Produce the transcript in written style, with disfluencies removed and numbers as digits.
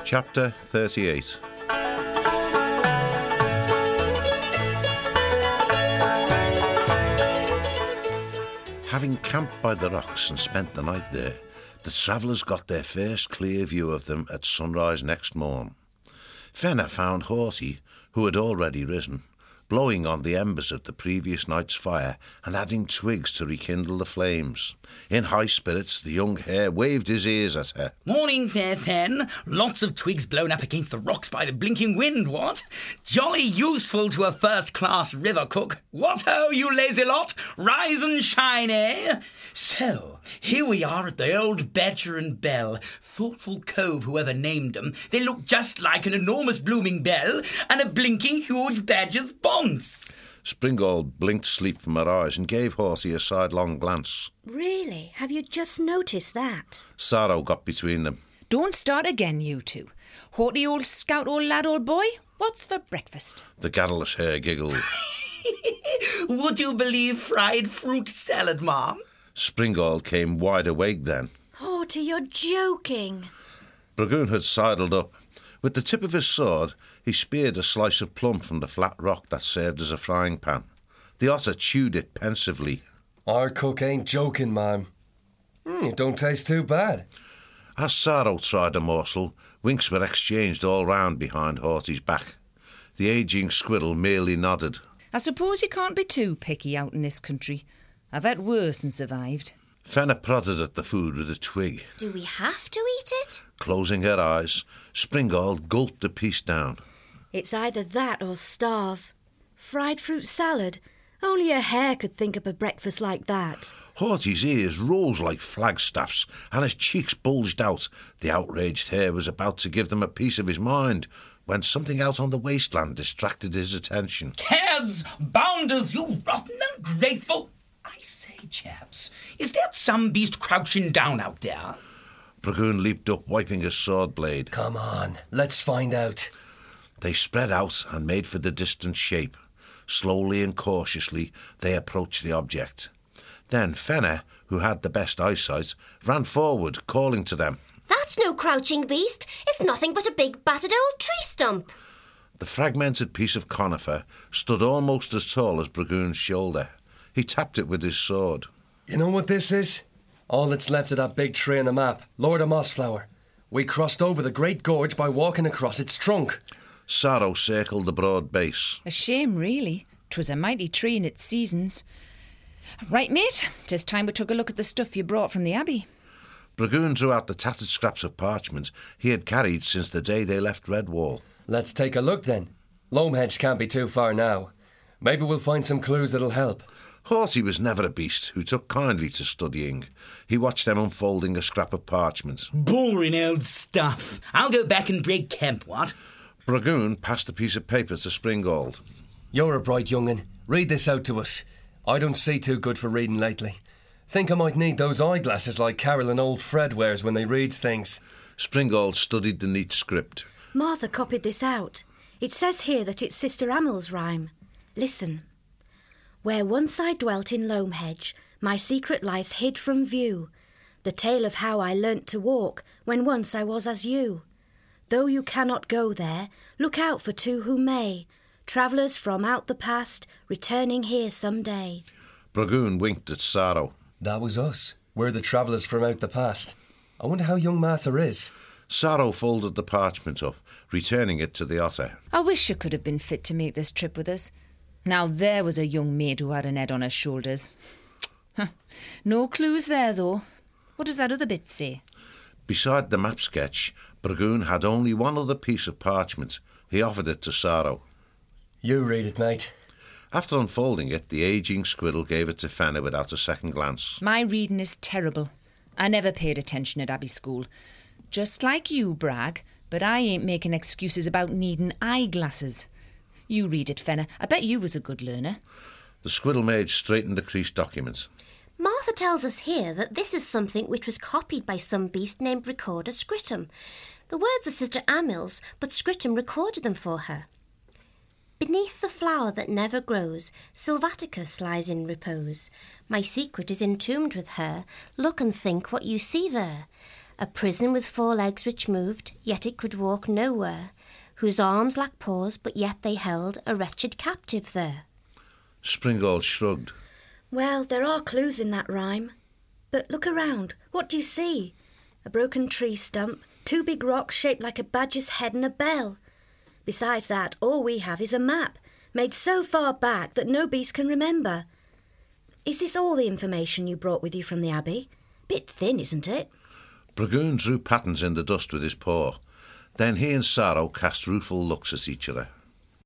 Chapter 38. Having camped by the rocks and spent the night there, the travellers got their first clear view of them at sunrise next morn. Fenner found Horty, who had already risen, blowing on the embers of the previous night's fire and adding twigs to rekindle the flames. In high spirits, the young hare waved his ears at her. "Morning, fair Fen. Lots of twigs blown up against the rocks by the blinking wind, what? Jolly useful to a first-class river cook. What ho, you lazy lot! Rise and shine, eh? So, here we are at the old Badger and Bell. Thoughtful cove, whoever named them. They look just like an enormous blooming bell and a blinking huge badger's bonce." Springald blinked sleep from her eyes and gave Horty a sidelong glance. Really? Have you just noticed that? Sorrow got between them. Don't start again, you two. Horty, old scout, old lad, old boy, what's for breakfast? The garrulous hare giggled. Would you believe fried fruit salad, Mom? Springald came wide awake then. Horty, you're joking. Bragoon had sidled up. With the tip of his sword, he speared a slice of plum from the flat rock that served as a frying pan. The otter chewed it pensively. Our cook ain't joking, ma'am. It don't taste too bad. As Sorrow tried a morsel, winks were exchanged all round behind Horty's back. The ageing squirrel merely nodded. I suppose you can't be too picky out in this country. I've had worse and survived. Fenner prodded at the food with a twig. Do we have to eat it? Closing her eyes, Springald gulped the piece down. It's either that or starve. Fried fruit salad. Only a hare could think up a breakfast like that. Horty's ears rose like flagstaffs and his cheeks bulged out. The outraged hare was about to give them a piece of his mind when something out on the wasteland distracted his attention. "Cads, bounders, you rotten ungrateful! I say, chaps, is that some beast crouching down out there?" Bragoon leaped up, wiping his sword blade. Come on, let's find out. They spread out and made for the distant shape. Slowly and cautiously they approached the object. Then Fenner, who had the best eyesight, ran forward, calling to them. "That's no crouching beast. It's nothing but a big battered old tree stump." The fragmented piece of conifer stood almost as tall as Bragoon's shoulder. He tapped it with his sword. You know what this is? All that's left of that big tree on the map, Lord of Mossflower. We crossed over the Great Gorge by walking across its trunk. Sorrow circled the broad base. A shame, really. 'Twas a mighty tree in its seasons. Right, mate, 'tis time we took a look at the stuff you brought from the Abbey. Bragoon drew out the tattered scraps of parchment he had carried since the day they left Redwall. Let's take a look then. Lomehedge can't be too far now. Maybe we'll find some clues that'll help. Horty was never a beast who took kindly to studying. He watched them unfolding a scrap of parchment. "Boring old stuff. I'll go back and break camp, what?" Bragoon passed a piece of paper to Springald. You're a bright young'un. Read this out to us. I don't see too good for reading lately. Think I might need those eyeglasses like Carol and old Fred wears when they reads things. Springald studied the neat script. Martha copied this out. It says here that it's Sister Amil's rhyme. Listen. Where once I dwelt in Lomehedge, my secret lies hid from view, the tale of how I learnt to walk when once I was as you. Though you cannot go there, look out for two who may, travellers from out the past, returning here some day. Bragoon winked at Sorrow. That was us. We're the travellers from out the past. I wonder how young Martha is. Sorrow folded the parchment up, returning it to the otter. I wish you could have been fit to make this trip with us. Now there was a young maid who had an head on her shoulders. No clues there, though. What does that other bit say? Beside the map sketch, Bragoon had only one other piece of parchment. He offered it to Sorrow. You read it, mate. After unfolding it, the ageing squirrel gave it to Fenner without a second glance. My reading is terrible. I never paid attention at Abbey School. Just like you, Bragg, but I ain't making excuses about needing eyeglasses. You read it, Fenner. I bet you was a good learner. The squirrel mage straightened the creased document. "Martha tells us here that this is something which was copied by some beast named Recorder Scrittum. The words are Sister Amil's, but Scrittum recorded them for her. Beneath the flower that never grows, Sylvaticus lies in repose. My secret is entombed with her. Look and think what you see there. A prison with 4 legs which moved, yet it could walk nowhere, whose arms lacked paws, but yet they held a wretched captive there. Springald shrugged. Well, there are clues in that rhyme. But look around. What do you see? A broken tree stump, 2 big rocks shaped like a badger's head and a bell. Besides that, all we have is a map, made so far back that no beast can remember. Is this all the information you brought with you from the Abbey? Bit thin, isn't it? Bragoon drew patterns in the dust with his paw. Then he and Sorrow cast rueful looks at each other.